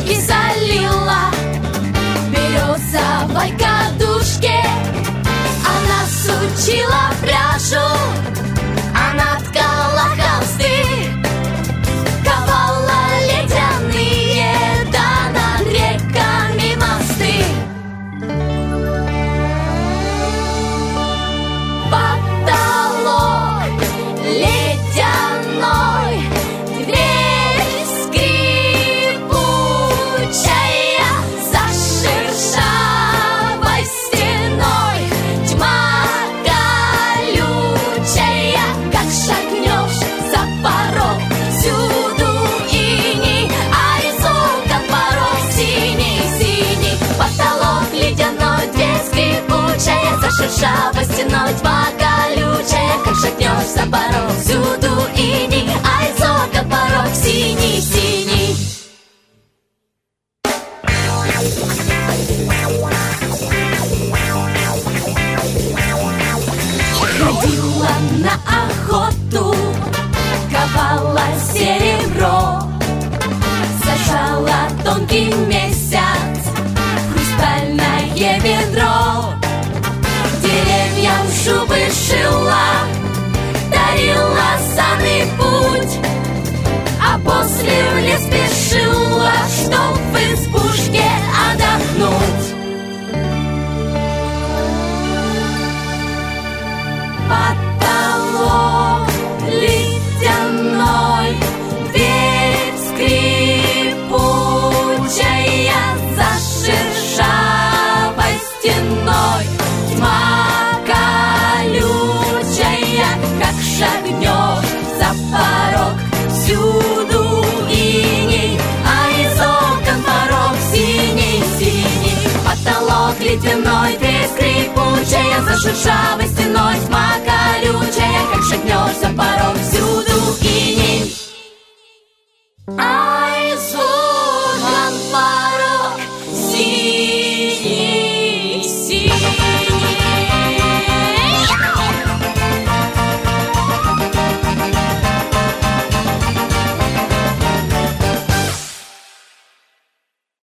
и залила березовой кадушке. Она сучила пряжу, она ткала холсты, ковала ледяные, да над реками мосты. Потолок ледяной, дверь скрипучая, за шершавой стеной тьма колючая. Как шагнешь за порог, всюду иней, а из окон порог синий-синий. Потолок ледяной, дверь скрипучая, за шершавой стеной тьма колючая. Как шагнешь за порог, всюду иней, а из окон порог синий-синий. Ходила на охоту, ковала серебро, сажала тонкий месяц в хрустальное ведро. Деревьям шубы шила, дарила санный путь, а после в лес спешила, чтоб в избушке отдохнуть. Потолок ледяной, дверь скрипучая, за шершавой стеной тьма колючая. Как шагнешь за порог, всюду иней, а из окон порог синий-синий. Потолок ледяной, дверь скрипучая, за шершавой стеной тьма колючая. Как шагнешь за порог, всюду иней.